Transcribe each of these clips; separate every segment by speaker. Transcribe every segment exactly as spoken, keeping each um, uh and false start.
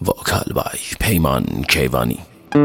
Speaker 1: Vokal by Peyman Keyvani.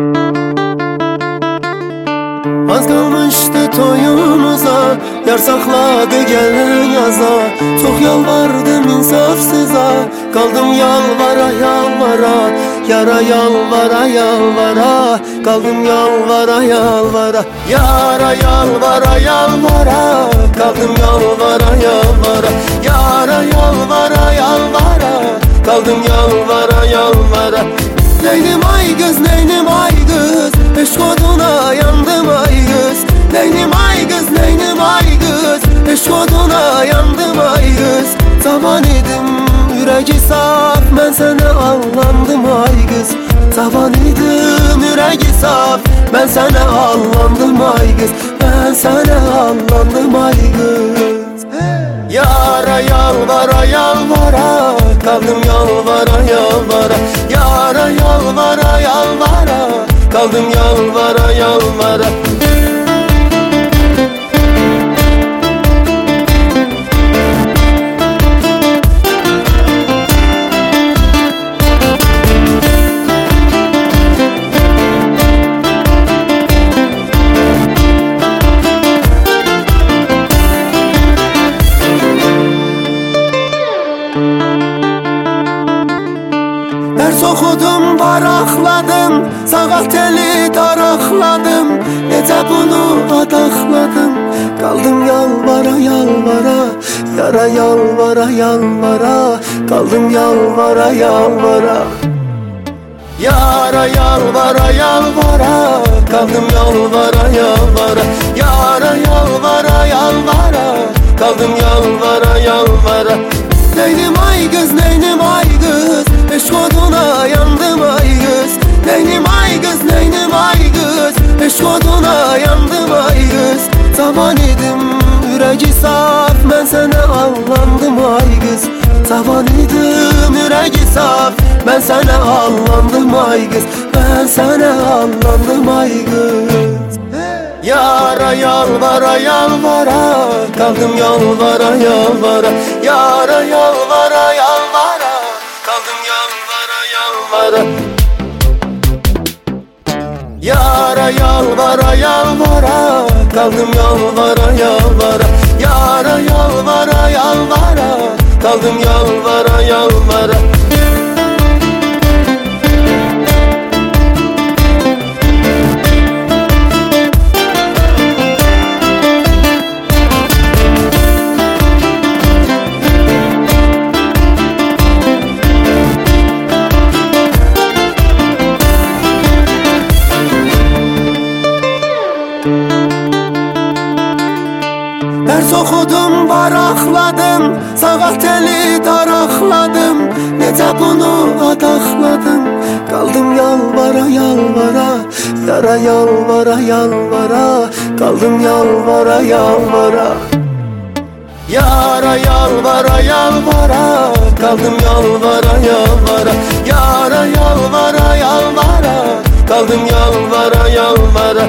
Speaker 2: Az kalmıştı toyumuza, yar sakladı gelin yaza. Çok yalvardım insafsıza, kaldım yalvara yalvara. Yara yalvara yalvara, kaldım yalvara yalvara. Yara yalvara yalvara, kaldım yalvara yalvara. Yara yalvara yalvara, kaldım yalvara yalvara. Neynim ay kız, neynim ay kız, eşk oduna yandım ay kız. Neynim ay kız, neynim ay kız, eşk oduna yandım ay kız. Zaman idim yüreği saf, ben sana allandım ay kız. Zaman idim yüreği saf, ben sana allandım ay kız. Ben sana allandım ay kız. Yara yalvara yalvara, kaldım yalvara yalvara. Yara yalvara yalvara, kaldım yalvara yalvara. Ders okudum, varakladım, sağal teli tarakladım. Nece bunu adakladım, kaldım yalvara yalvara. Yara yalvara yalvara, kaldım yalvara yalvara. Yara yalvara yalvara, kaldım yalvara yalvara. Yara yalvara yalvara, kaldım yalvara yalvara. Neynim ay kız, neynim ay kız, eşk oduna yandım ay kız. Neynim ay kız, neynim ay kız, eşk oduna yandım ay kız. Zaman idim yüreği saf, ben sana allandım ay kız. Zaman idim yüreği saf, ben sana allandım ay kız. Ben sana allandım ay kız. Yara yalvara yalvara, kaldım yalvara yalvara. Yara yalvara yalvara, kaldım yalvara yalvara. Yara yalvara yalvara, kaldım yalvara yalvara. Yara yalvara yalvara, kaldım yalvara yalvara. Ders okudum, varakladım, sağal teli tarakladım. Nece bunu adakladım, kaldım yalvara yalvara. Yara yalvara yalvara, kaldım yalvara yalvara. Yara yalvara yalvara, kaldım yalvara yalvara. Yara yalvara yalvara, kaldım yalvara yalvara.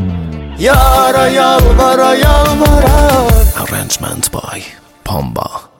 Speaker 2: Yara yalvara yalvara.
Speaker 1: Arrangement by Pamba.